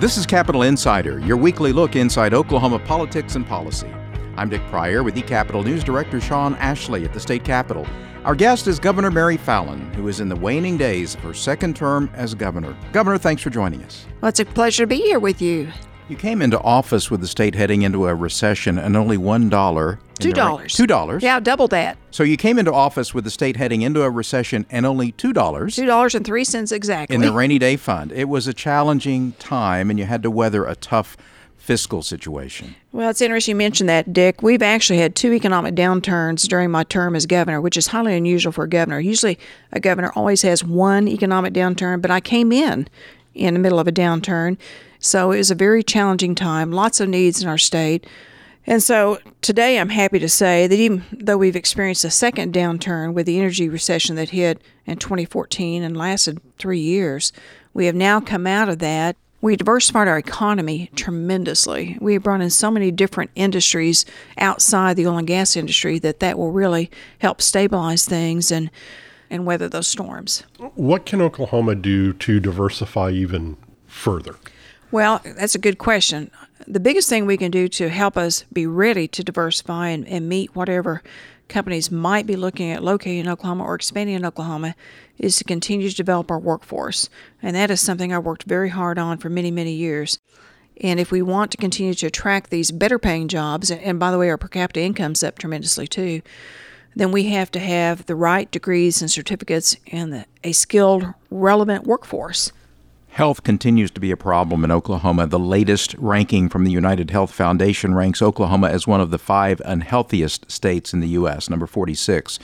This is Capitol Insider, your weekly look inside Oklahoma politics and policy. I'm Dick Pryor with eCapitol News Director Sean Ashley at the state capitol. Our guest is Governor Mary Fallin, who is in the waning days of her second term as governor. Governor, thanks for joining us. Well, it's a pleasure to be here with you. You came into office with the state heading into a recession and only $1. $2. $2? Yeah, double that. So you came into office with the state heading into a recession and only $2. $2.03 exactly. In the rainy day fund. It was a challenging time, and you had to weather a tough fiscal situation. Well, it's interesting you mention that, Dick. We've actually had 2 economic downturns during my term as governor, which is highly unusual for a governor. Usually a governor always has 1 economic downturn, but I came in the middle of a downturn. So it was a very challenging time, lots of needs in our state. And so today I'm happy to say that even though we've experienced a second downturn with the energy recession that hit in 2014 and lasted 3 years, we have now come out of that. We diversified our economy tremendously. We have brought in so many different industries outside the oil and gas industry that will really help stabilize things and weather those storms. What can Oklahoma do to diversify even further? Well, that's a good question. The biggest thing we can do to help us be ready to diversify and meet whatever companies might be looking at locating in Oklahoma or expanding in Oklahoma is to continue to develop our workforce. And that is something I worked very hard on for many, many years. And if we want to continue to attract these better paying jobs, and by the way, our per capita income's up tremendously too, then we have to have the right degrees and certificates and a skilled, relevant workforce. Health continues to be a problem in Oklahoma. The latest ranking from the United Health Foundation ranks Oklahoma as one of the 5 unhealthiest states in the U.S., number 46.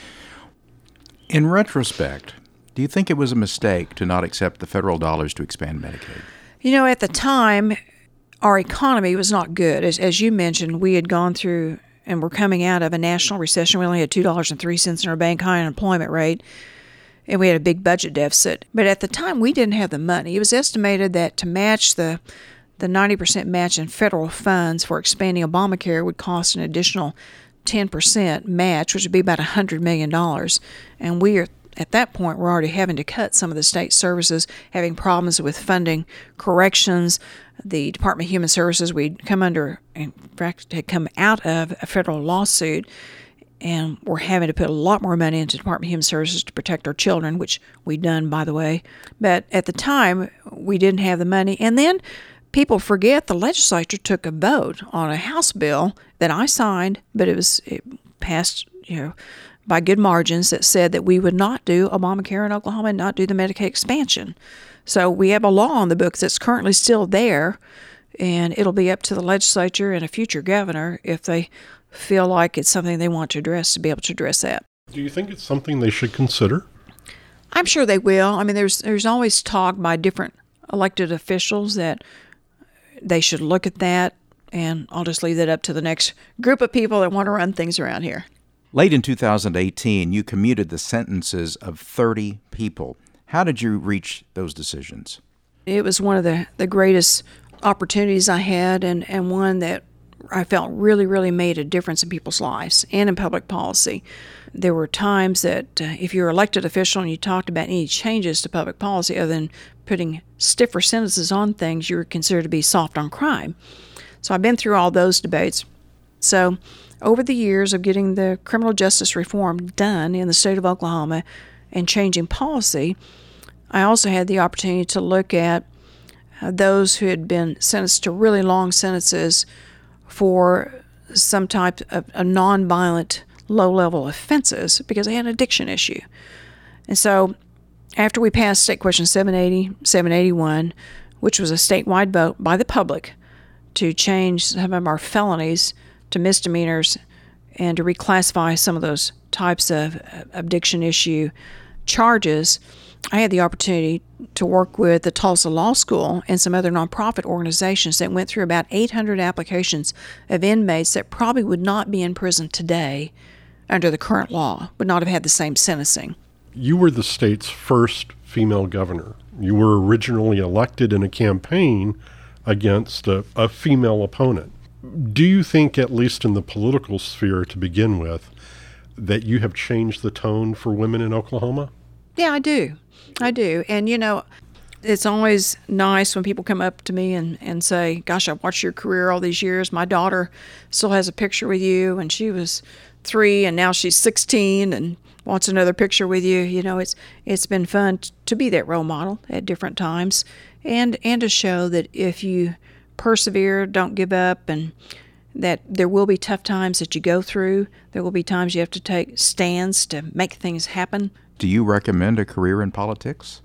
In retrospect, do you think it was a mistake to not accept the federal dollars to expand Medicaid? You know, at the time, our economy was not good. As you mentioned, we had gone through and were coming out of a national recession. We only had $2.03 in our bank, high unemployment rate. And we had a big budget deficit. But at the time, we didn't have the money. It was estimated that to match the 90% match in federal funds for expanding Obamacare would cost an additional 10% match, which would be about $100 million. And we are, at that point, we're already having to cut some of the state services, having problems with funding corrections. The Department of Human Services, we'd come under, in fact, had come out of a federal lawsuit, and we're having to put a lot more money into Department of Human Services to protect our children, which we've done, by the way. But at the time, we didn't have the money. And then people forget the legislature took a vote on a House bill that I signed, but it passed, by good margins, that said that we would not do Obamacare in Oklahoma and not do the Medicaid expansion. So we have a law on the books that's currently still there, and it'll be up to the legislature and a future governor if they feel like it's something they want to address, to be able to address that. Do you think it's something they should consider? I'm sure they will. I mean, there's always talk by different elected officials that they should look at that, and I'll just leave that up to the next group of people that want to run things around here. Late in 2018, you commuted the sentences of 30 people. How did you reach those decisions? It was one of the greatest opportunities I had, and one that I felt really, really made a difference in people's lives and in public policy. There were times that if you're an elected official and you talked about any changes to public policy other than putting stiffer sentences on things, you were considered to be soft on crime. So I've been through all those debates. So over the years of getting the criminal justice reform done in the state of Oklahoma and changing policy, I also had the opportunity to look at those who had been sentenced to really long sentences for some type of nonviolent, low-level offenses because they had an addiction issue. And so after we passed State Question 780, 781, which was a statewide vote by the public to change some of our felonies to misdemeanors and to reclassify some of those types of addiction issue charges, I had the opportunity to work with the Tulsa Law School and some other nonprofit organizations that went through about 800 applications of inmates that probably would not be in prison today under the current law, would not have had the same sentencing. You were the state's first female governor. You were originally elected in a campaign against a female opponent. Do you think, at least in the political sphere to begin with, that you have changed the tone for women in Oklahoma? Yeah, I do. And, It's always nice when people come up to me and say, gosh, I've watched your career all these years. My daughter still has a picture with you, and she was 3 and now she's 16 and wants another picture with you. You know, it's been fun to be that role model at different times, and to show that if you persevere, don't give up, and that there will be tough times that you go through. There will be times you have to take stands to make things happen. Do you recommend a career in politics?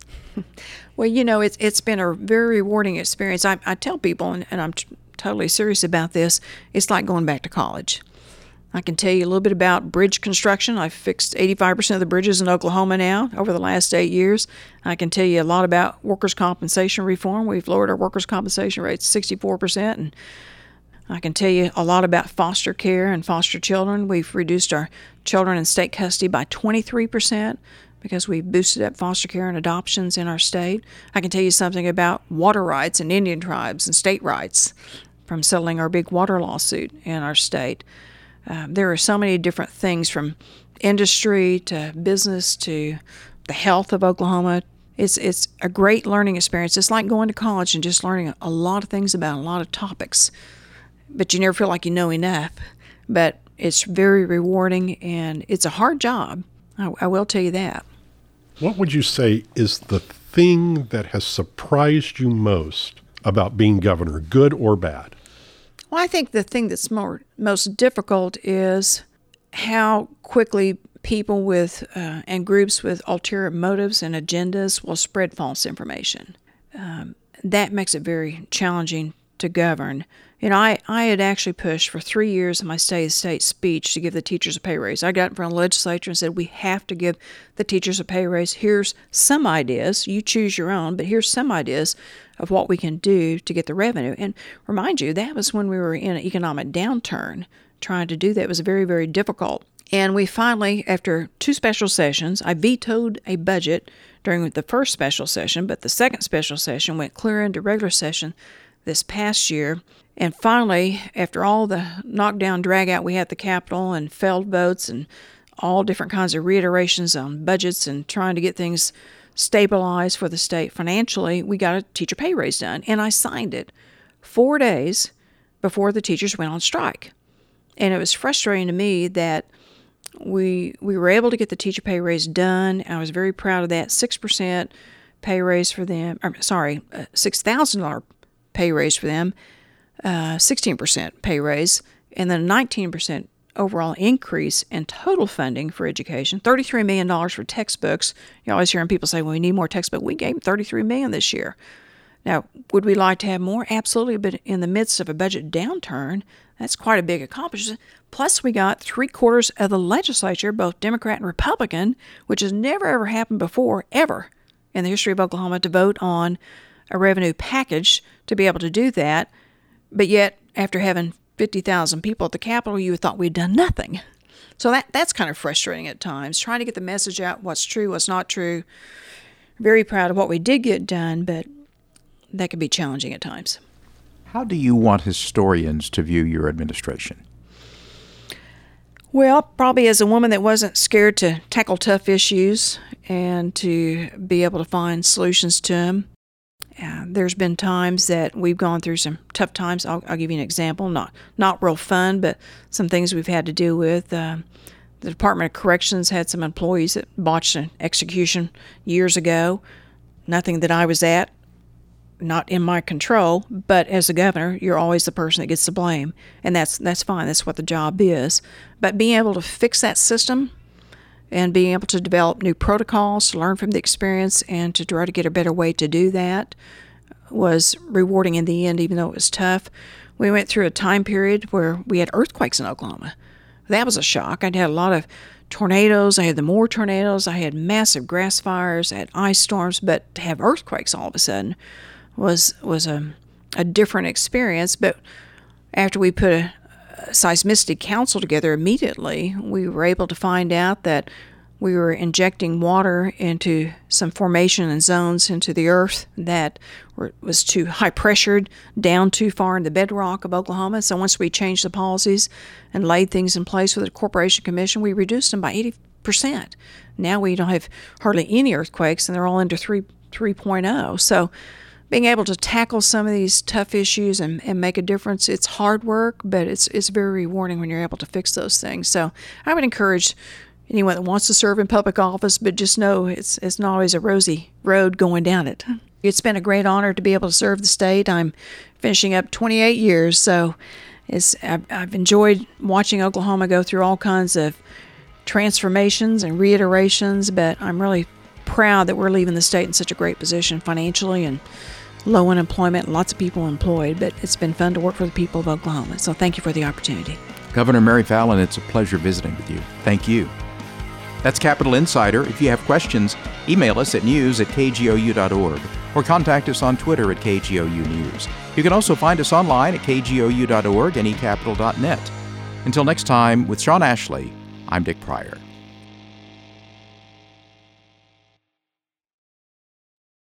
Well, you know, it's been a very rewarding experience. I tell people, and I'm totally serious about this, it's like going back to college. I can tell you a little bit about bridge construction. I've fixed 85% of the bridges in Oklahoma now over the last 8 years. I can tell you a lot about workers' compensation reform. We've lowered our workers' compensation rate to 64%. And I can tell you a lot about foster care and foster children. We've reduced our children in state custody by 23% because we've boosted up foster care and adoptions in our state. I can tell you something about water rights and Indian tribes and state rights from settling our big water lawsuit in our state. There are so many different things, from industry to business to the health of Oklahoma. It's a great learning experience. It's like going to college and just learning a lot of things about a lot of topics. But you never feel like you know enough. But it's very rewarding, and it's a hard job. I will tell you that. What would you say is the thing that has surprised you most about being governor, good or bad? Well, I think the thing that's most difficult is how quickly people with and groups with ulterior motives and agendas will spread false information. That makes it very challenging to govern. You know, I had actually pushed for 3 years in my state speech to give the teachers a pay raise. I got in front of the legislature and said, we have to give the teachers a pay raise. Here's some ideas. You choose your own, but here's some ideas of what we can do to get the revenue. And remind you, that was when we were in an economic downturn. Trying to do that was very, very difficult. And we finally, after 2 special sessions, I vetoed a budget during the first special session, but the second special session went clear into regular session this past year. And finally, after all the knockdown, drag-out we had at the Capitol and failed votes and all different kinds of reiterations on budgets and trying to get things stabilized for the state financially, we got a teacher pay raise done. And I signed it 4 days before the teachers went on strike. And it was frustrating to me that we were able to get the teacher pay raise done. I was very proud of that. 6% pay raise for them. $6,000 pay raise for them. 16% pay raise, and then a 19% overall increase in total funding for education, $33 million for textbooks. You always hear people say, well, we need more textbooks. We gave them $33 million this year. Now, would we like to have more? Absolutely, but in the midst of a budget downturn, that's quite a big accomplishment. Plus, we got 3/4 of the legislature, both Democrat and Republican, which has never, ever happened before, ever, in the history of Oklahoma, to vote on a revenue package to be able to do that. But yet, after having 50,000 people at the Capitol, you thought we'd done nothing. So that's kind of frustrating at times, trying to get the message out, what's true, what's not true. Very proud of what we did get done, but that can be challenging at times. How do you want historians to view your administration? Well, probably as a woman that wasn't scared to tackle tough issues and to be able to find solutions to them. There's been times that we've gone through some tough times. I'll give you an example. Not real fun, but some things we've had to deal with. The Department of Corrections had some employees that botched an execution years ago. Nothing that I was at, not in my control. But as a governor, you're always the person that gets the blame, and that's fine. That's what the job is. But being able to fix that system and being able to develop new protocols, to learn from the experience, and to try to get a better way to do that was rewarding in the end, even though it was tough. We went through a time period where we had earthquakes in Oklahoma. That was a shock. I'd had a lot of tornadoes. I had the Moore tornadoes. I had massive grass fires. I had ice storms. But to have earthquakes all of a sudden was a different experience. But after we put a seismicity council together immediately, we were able to find out that we were injecting water into some formation and zones into the earth that was too high pressured, down too far in the bedrock of Oklahoma. So once we changed the policies and laid things in place with the Corporation Commission, we reduced them by 80%. Now we don't have hardly any earthquakes, and they're all under 3 3.0. So being able to tackle some of these tough issues and make a difference, it's hard work, but it's very rewarding when you're able to fix those things. So I would encourage anyone that wants to serve in public office, but just know it's not always a rosy road going down it. It's been a great honor to be able to serve the state. I'm finishing up 28 years, so I've enjoyed watching Oklahoma go through all kinds of transformations and reiterations, but I'm really proud that we're leaving the state in such a great position financially and low unemployment, lots of people employed, but it's been fun to work for the people of Oklahoma. So thank you for the opportunity. Governor Mary Fallin, it's a pleasure visiting with you. Thank you. That's Capitol Insider. If you have questions, email us at news@kgou.org or contact us on Twitter at KGOU News. You can also find us online at kgou.org and ecapital.net. Until next time, with Sean Ashley, I'm Dick Pryor.